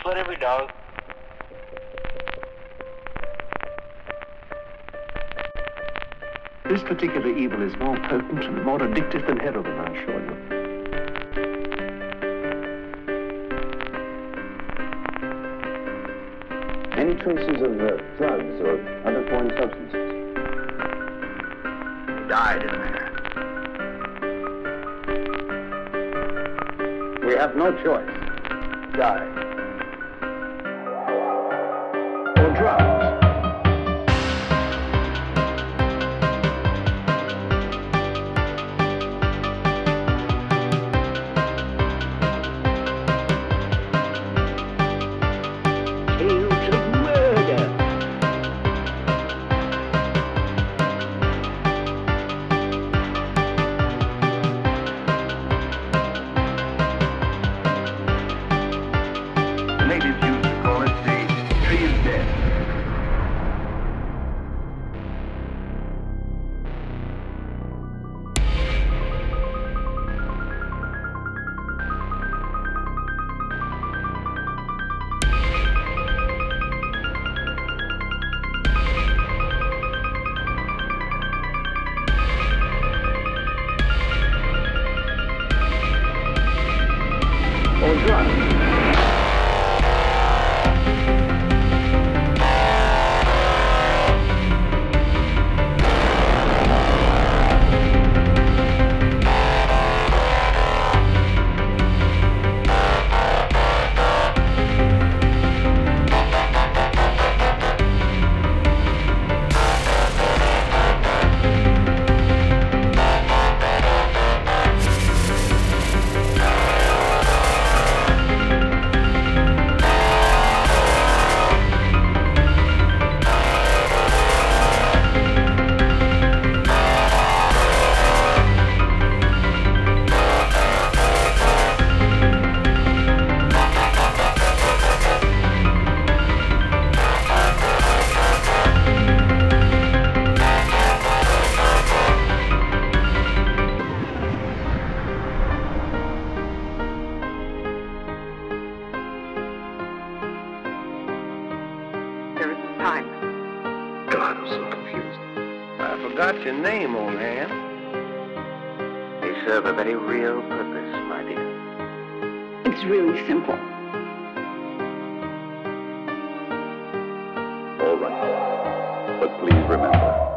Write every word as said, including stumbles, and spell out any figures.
for every dog. This particular evil is more potent and more addictive than heroin, I assure you. Any traces of uh, drugs or other foreign substances? He died in there. We have no choice. Die. Or drugs. Natives used to call it the tree of death. Or drugs. There is time. God, I'm so confused. I forgot your name, old man. They serve a very real purpose, my dear. It's really simple. All right. But please remember,